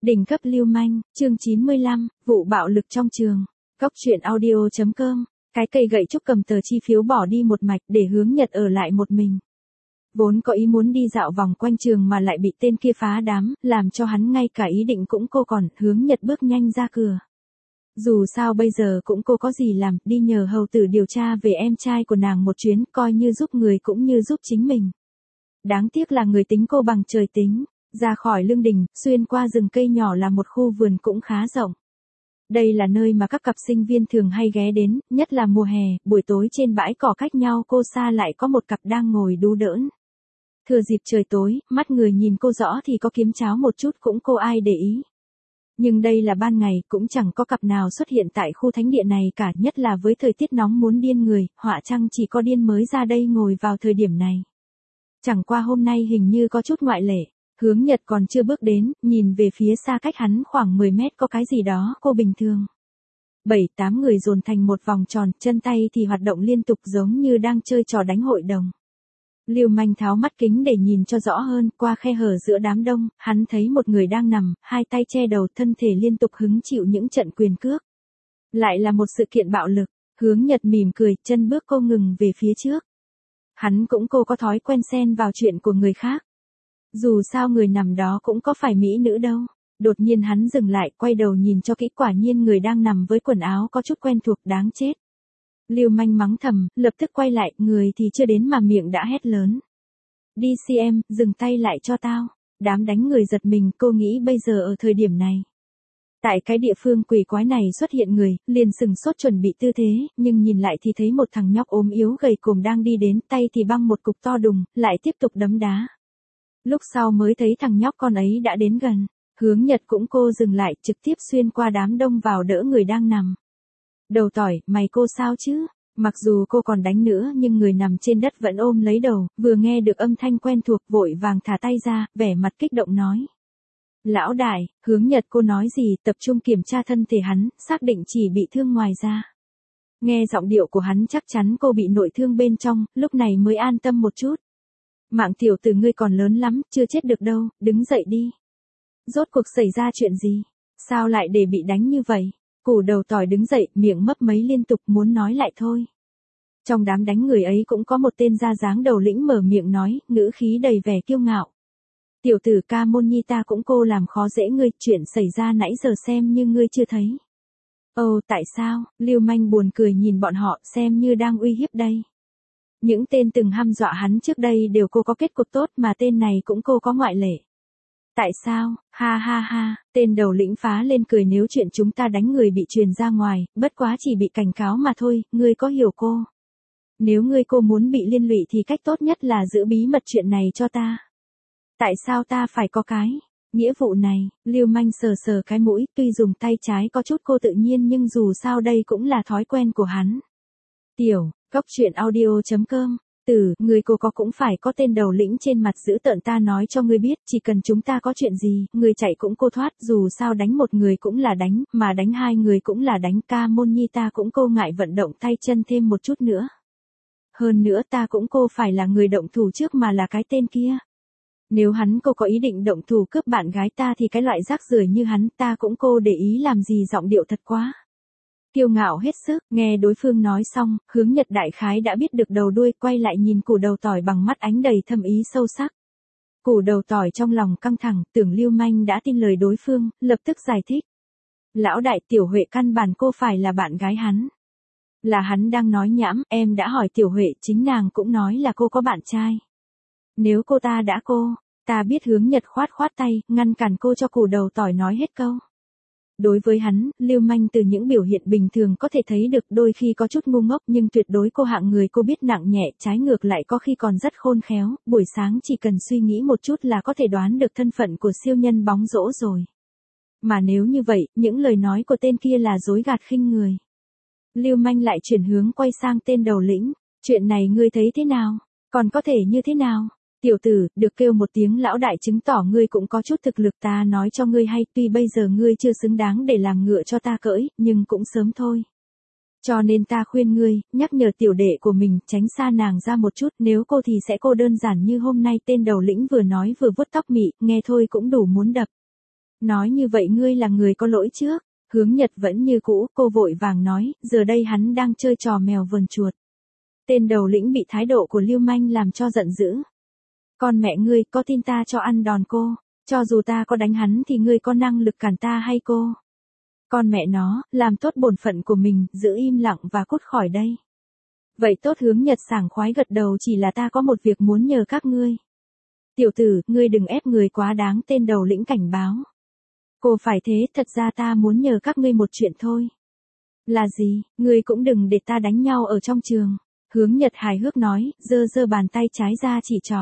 Đỉnh cấp lưu manh, chương 95, vụ bạo lực trong trường. Góc truyện audio.com. Cái cây gậy trúc cầm tờ chi phiếu bỏ đi một mạch để Hướng Nhật ở lại một mình. Vốn có ý muốn đi dạo vòng quanh trường mà lại bị tên kia phá đám, làm cho hắn ngay cả ý định cũng cô còn. Hướng Nhật bước nhanh ra cửa. Dù sao bây giờ cũng cô có gì làm, đi nhờ hầu tử điều tra về em trai của nàng một chuyến, coi như giúp người cũng như giúp chính mình. Đáng tiếc là người tính cô bằng trời tính. Ra khỏi lương đình, xuyên qua rừng cây nhỏ là một khu vườn cũng khá rộng. Đây là nơi mà các cặp sinh viên thường hay ghé đến, nhất là mùa hè, buổi tối trên bãi cỏ cách nhau cô xa lại có một cặp đang ngồi đú đỡn. Thừa dịp trời tối, mắt người nhìn cô rõ thì có kiếm cháo một chút cũng cô ai để ý. Nhưng đây là ban ngày, cũng chẳng có cặp nào xuất hiện tại khu thánh địa này cả, nhất là với thời tiết nóng muốn điên người, họa chăng chỉ có điên mới ra đây ngồi vào thời điểm này. Chẳng qua hôm nay hình như có chút ngoại lệ. Hướng Nhật còn chưa bước đến, nhìn về phía xa cách hắn khoảng 10 mét có cái gì đó cô bình thường. 7-8 người dồn thành một vòng tròn, chân tay thì hoạt động liên tục giống như đang chơi trò đánh hội đồng. Lưu manh tháo mắt kính để nhìn cho rõ hơn, qua khe hở giữa đám đông, hắn thấy một người đang nằm, hai tay che đầu, thân thể liên tục hứng chịu những trận quyền cước. Lại là một sự kiện bạo lực. Hướng Nhật mỉm cười, chân bước cô ngừng về phía trước. Hắn cũng cô có thói quen xen vào chuyện của người khác. Dù sao người nằm đó cũng có phải mỹ nữ đâu. Đột nhiên hắn dừng lại, quay đầu nhìn cho kỹ, quả nhiên người đang nằm với quần áo có chút quen thuộc, đáng chết. Lưu manh mắng thầm, lập tức quay lại, người thì chưa đến mà miệng đã hét lớn. Đi xem, dừng tay lại cho tao. Đám đánh người giật mình, cô nghĩ bây giờ ở thời điểm này. Tại cái địa phương quỷ quái này xuất hiện người, liền sừng sốt chuẩn bị tư thế, nhưng nhìn lại thì thấy một thằng nhóc ốm yếu gầy còm đang đi đến, tay thì băng một cục to đùng, lại tiếp tục đấm đá. Lúc sau mới thấy thằng nhóc con ấy đã đến gần. Hướng Nhật cũng cô dừng lại, trực tiếp xuyên qua đám đông vào đỡ người đang nằm. Đầu tỏi, mày cô sao chứ? Mặc dù cô còn đánh nữa nhưng người nằm trên đất vẫn ôm lấy đầu, vừa nghe được âm thanh quen thuộc vội vàng thả tay ra, vẻ mặt kích động nói. Lão đại, Hướng Nhật cô nói gì, tập trung kiểm tra thân thể hắn, xác định chỉ bị thương ngoài da. Nghe giọng điệu của hắn chắc chắn cô bị nội thương bên trong, lúc này mới an tâm một chút. Mạng tiểu tử ngươi còn lớn lắm, chưa chết được đâu, đứng dậy đi. Rốt cuộc xảy ra chuyện gì? Sao lại để bị đánh như vậy? Củ đầu tỏi đứng dậy, miệng mấp máy liên tục muốn nói lại thôi. Trong đám đánh người ấy cũng có một tên da dáng đầu lĩnh mở miệng nói, ngữ khí đầy vẻ kiêu ngạo. Tiểu tử Ca Môn Nhi ta cũng cô làm khó dễ ngươi, chuyện xảy ra nãy giờ xem như ngươi chưa thấy. Ồ tại sao? Lưu manh buồn cười nhìn bọn họ, xem như đang uy hiếp đây. Những tên từng hăm dọa hắn trước đây đều cô có kết cục tốt mà tên này cũng cô có ngoại lệ. Tại sao? Ha ha ha, tên đầu lĩnh phá lên cười, nếu chuyện chúng ta đánh người bị truyền ra ngoài, bất quá chỉ bị cảnh cáo mà thôi, ngươi có hiểu cô? Nếu ngươi cô muốn bị liên lụy thì cách tốt nhất là giữ bí mật chuyện này cho ta. Tại sao ta phải có cái nghĩa vụ này? Lưu manh sờ sờ cái mũi, tuy dùng tay trái có chút cô tự nhiên nhưng dù sao đây cũng là thói quen của hắn. Tiểu, góc truyện audio.com. Người cô có cũng phải có tên đầu lĩnh trên mặt dữ tợn, ta nói cho ngươi biết, chỉ cần chúng ta có chuyện gì, người chạy cũng cô thoát, dù sao đánh một người cũng là đánh, mà đánh hai người cũng là đánh. Ca Môn Nhi ta cũng cô ngại vận động tay chân thêm một chút nữa. Hơn nữa ta cũng cô phải là người động thủ trước mà là cái tên kia. Nếu hắn cô có ý định động thủ cướp bạn gái ta thì cái loại rác rưởi như hắn ta cũng cô để ý làm gì, giọng điệu thật quá. Kiêu ngạo hết sức, nghe đối phương nói xong, Hướng Nhật đại khái đã biết được đầu đuôi, quay lại nhìn củ đầu tỏi bằng mắt ánh đầy thâm ý sâu sắc. Củ đầu tỏi trong lòng căng thẳng, tưởng Lưu manh đã tin lời đối phương, lập tức giải thích. Lão đại, Tiểu Huệ căn bản cô phải là bạn gái hắn. Là hắn đang nói nhảm, em đã hỏi Tiểu Huệ, chính nàng cũng nói là cô có bạn trai. Nếu cô ta đã ta biết. Hướng Nhật khoát khoát tay, ngăn cản cô cho củ đầu tỏi nói hết câu. Đối với hắn, Lưu manh từ những biểu hiện bình thường có thể thấy được đôi khi có chút ngu ngốc nhưng tuyệt đối cô hạng người cô biết nặng nhẹ, trái ngược lại có khi còn rất khôn khéo, buổi sáng chỉ cần suy nghĩ một chút là có thể đoán được thân phận của siêu nhân bóng rổ rồi. Mà nếu như vậy, những lời nói của tên kia là dối gạt khinh người. Lưu manh lại chuyển hướng quay sang tên đầu lĩnh, chuyện này ngươi thấy thế nào? Còn có thể như thế nào? Tiểu tử, được kêu một tiếng lão đại chứng tỏ ngươi cũng có chút thực lực, ta nói cho ngươi hay, tuy bây giờ ngươi chưa xứng đáng để làm ngựa cho ta cưỡi, nhưng cũng sớm thôi. Cho nên ta khuyên ngươi, nhắc nhở tiểu đệ của mình, tránh xa nàng ra một chút, nếu cô thì sẽ cô đơn giản như hôm nay. Tên đầu lĩnh vừa nói vừa vuốt tóc mị, nghe thôi cũng đủ muốn đập. Nói như vậy ngươi là người có lỗi trước. Hướng Nhật vẫn như cũ, cô vội vàng nói, giờ đây hắn đang chơi trò mèo vờn chuột. Tên đầu lĩnh bị thái độ của Lưu Manh làm cho giận dữ. Con mẹ ngươi, có tin ta cho ăn đòn cô? Cho dù ta có đánh hắn thì ngươi có năng lực cản ta hay cô? Con mẹ nó, làm tốt bổn phận của mình, giữ im lặng và cút khỏi đây. Vậy tốt. Hướng Nhật sảng khoái gật đầu, chỉ là ta có một việc muốn nhờ các ngươi. Tiểu tử, ngươi đừng ép người quá đáng, tên đầu lĩnh cảnh báo. Cô phải thế, thật ra ta muốn nhờ các ngươi một chuyện thôi. Là gì? Ngươi cũng đừng để ta đánh nhau ở trong trường. Hướng Nhật hài hước nói, giơ giơ bàn tay trái ra chỉ trỏ.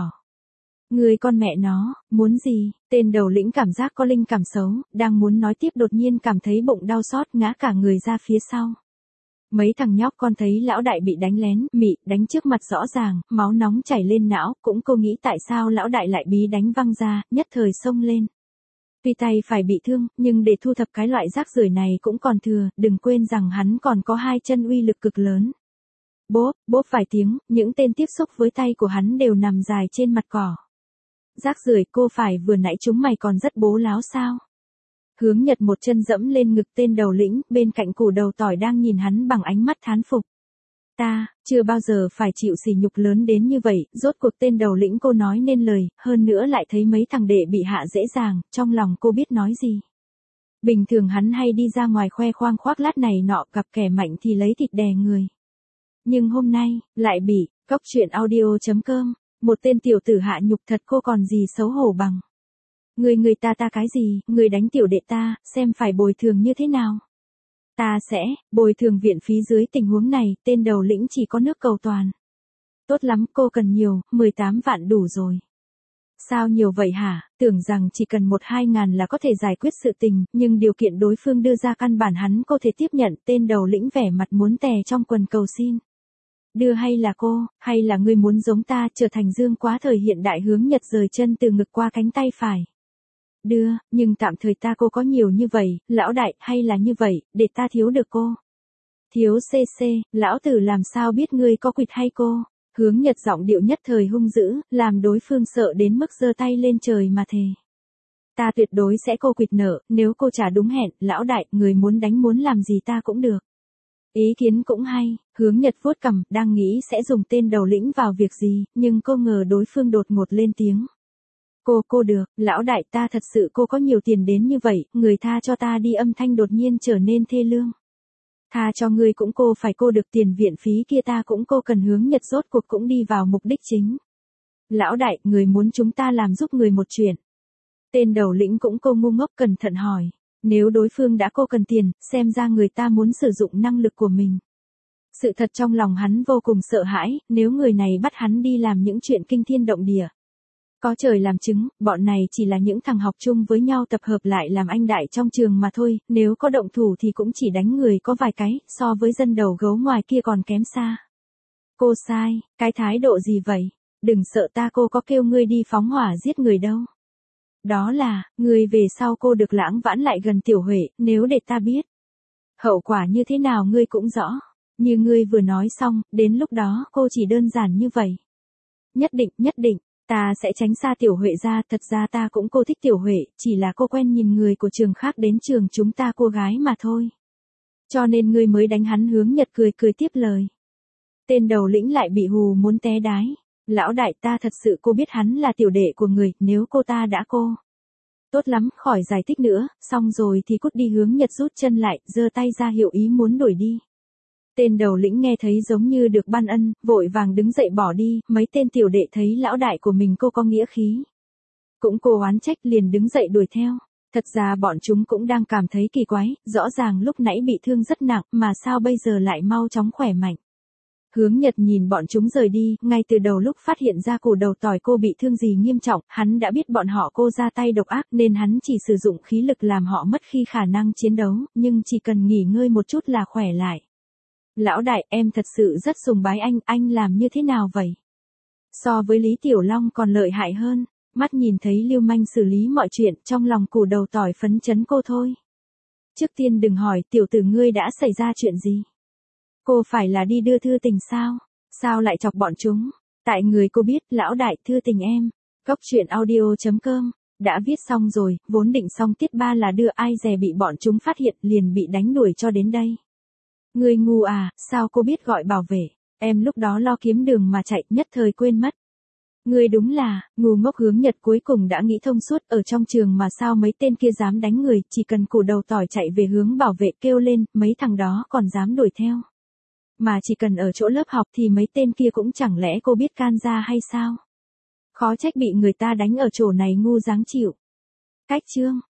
Ngươi con mẹ nó, muốn gì? Tên đầu lĩnh cảm giác có linh cảm xấu, đang muốn nói tiếp đột nhiên cảm thấy bụng đau xót, ngã cả người ra phía sau. Mấy thằng nhóc con thấy lão đại bị đánh lén, mị, đánh trước mặt rõ ràng, máu nóng chảy lên não, cũng cô nghĩ tại sao lão đại lại bí đánh văng ra, nhất thời xông lên. Tuy tay phải bị thương, nhưng để thu thập cái loại rác rưởi này cũng còn thừa, đừng quên rằng hắn còn có hai chân uy lực cực lớn. Bốp, bốp vài tiếng, những tên tiếp xúc với tay của hắn đều nằm dài trên mặt cỏ. Rác rưởi, cô phải vừa nãy chúng mày còn rất bố láo sao? Hướng Nhật một chân dẫm lên ngực tên đầu lĩnh, bên cạnh củ đầu tỏi đang nhìn hắn bằng ánh mắt thán phục. Ta, chưa bao giờ phải chịu sỉ nhục lớn đến như vậy, rốt cuộc tên đầu lĩnh cô nói nên lời, hơn nữa lại thấy mấy thằng đệ bị hạ dễ dàng, trong lòng cô biết nói gì. Bình thường hắn hay đi ra ngoài khoe khoang khoác lác này nọ, gặp kẻ mạnh thì lấy thịt đè người. Nhưng hôm nay, lại bị, Cóc Truyện Audio.com, một tên tiểu tử hạ nhục thật, cô còn gì xấu hổ bằng. Người ta cái gì, người đánh tiểu đệ ta, xem phải bồi thường như thế nào. Ta sẽ, bồi thường viện phí dưới tình huống này, tên đầu lĩnh chỉ có nước cầu toàn. Tốt lắm, cô cần nhiều, 18 vạn đủ rồi. Sao nhiều vậy hả, tưởng rằng chỉ cần 1-2 ngàn là có thể giải quyết sự tình, nhưng điều kiện đối phương đưa ra căn bản hắn có thể tiếp nhận, tên đầu lĩnh vẻ mặt muốn tè trong quần cầu xin. Đưa hay là cô, hay là ngươi muốn giống ta trở thành Dương Quá thời hiện đại? Hướng Nhật rời chân từ ngực qua cánh tay phải. Đưa, nhưng tạm thời ta cô có nhiều như vậy, lão đại, hay là như vậy, để ta thiếu được cô. Thiếu cc, lão tử làm sao biết ngươi có quỵt hay cô? Hướng Nhật giọng điệu nhất thời hung dữ, làm đối phương sợ đến mức giơ tay lên trời mà thề. Ta tuyệt đối sẽ cô quỵt nợ, nếu cô trả đúng hẹn, lão đại, người muốn đánh muốn làm gì ta cũng được. Ý kiến cũng hay, Hướng Nhật vuốt cằm, đang nghĩ sẽ dùng tên đầu lĩnh vào việc gì, nhưng cô ngờ đối phương đột ngột lên tiếng. Cô được, lão đại, ta thật sự cô có nhiều tiền đến như vậy, người tha cho ta đi. Âm thanh đột nhiên trở nên thê lương. Tha cho ngươi cũng cô phải, cô được tiền viện phí kia ta cũng cô cần. Hướng Nhật rốt cuộc cũng đi vào mục đích chính. Lão đại, người muốn chúng ta làm giúp người một chuyện. Tên đầu lĩnh cũng cô ngu ngốc cẩn thận hỏi. Nếu đối phương đã cô cần tiền, xem ra người ta muốn sử dụng năng lực của mình. Sự thật trong lòng hắn vô cùng sợ hãi, nếu người này bắt hắn đi làm những chuyện kinh thiên động địa. Có trời làm chứng, bọn này chỉ là những thằng học chung với nhau tập hợp lại làm anh đại trong trường mà thôi, nếu có động thủ thì cũng chỉ đánh người có vài cái, so với dân đầu gấu ngoài kia còn kém xa. Cô sai, cái thái độ gì vậy? Đừng sợ ta, cô có kêu ngươi đi phóng hỏa giết người đâu. Đó là, người về sau cô được lãng vãn lại gần Tiểu Huệ, nếu để ta biết. Hậu quả như thế nào ngươi cũng rõ. Như ngươi vừa nói xong, đến lúc đó cô chỉ đơn giản như vậy. Nhất định, ta sẽ tránh xa Tiểu Huệ ra, thật ra ta cũng cô thích Tiểu Huệ, chỉ là cô quen nhìn người của trường khác đến trường chúng ta cô gái mà thôi. Cho nên ngươi mới đánh hắn. Hướng Nhật cười tiếp lời. Tên đầu lĩnh lại bị hù muốn té đái. Lão đại, ta thật sự cô biết hắn là tiểu đệ của người, nếu cô ta đã cô. Tốt lắm, khỏi giải thích nữa, xong rồi thì cút đi. Hướng Nhật rút chân lại, giơ tay ra hiệu ý muốn đuổi đi. Tên đầu lĩnh nghe thấy giống như được ban ân, vội vàng đứng dậy bỏ đi. Mấy tên tiểu đệ thấy lão đại của mình cô có nghĩa khí, cũng cô oán trách, liền đứng dậy đuổi theo. Thật ra bọn chúng cũng đang cảm thấy kỳ quái, rõ ràng lúc nãy bị thương rất nặng, mà sao bây giờ lại mau chóng khỏe mạnh. Hướng Nhật nhìn bọn chúng rời đi, ngay từ đầu lúc phát hiện ra củ đầu tỏi cô bị thương gì nghiêm trọng, hắn đã biết bọn họ cô ra tay độc ác nên hắn chỉ sử dụng khí lực làm họ mất khi khả năng chiến đấu, nhưng chỉ cần nghỉ ngơi một chút là khỏe lại. Lão đại, em thật sự rất sùng bái anh làm như thế nào vậy? So với Lý Tiểu Long còn lợi hại hơn. Mắt nhìn thấy Lưu Manh xử lý mọi chuyện, trong lòng củ đầu tỏi phấn chấn cô thôi. Trước tiên đừng hỏi, tiểu tử ngươi đã xảy ra chuyện gì? Cô phải là đi đưa thư tình sao? Sao lại chọc bọn chúng? Tại người cô biết, lão đại, thư tình em. Cóc Truyện Audio.com Đã viết xong rồi, vốn định xong tiết 3 là đưa, ai dè bị bọn chúng phát hiện liền bị đánh đuổi cho đến đây. Người ngu à, sao cô biết gọi bảo vệ, em lúc đó lo kiếm đường mà chạy, nhất thời quên mất. Người đúng là, ngu ngốc. Hướng Nhật cuối cùng đã nghĩ thông suốt, ở trong trường mà sao mấy tên kia dám đánh người, chỉ cần củ đầu tỏi chạy về hướng bảo vệ kêu lên, mấy thằng đó còn dám đuổi theo. Mà chỉ cần ở chỗ lớp học thì mấy tên kia cũng chẳng lẽ cô biết can ra hay sao? Khó trách bị người ta đánh ở chỗ này ngu dáng chịu. Cách chương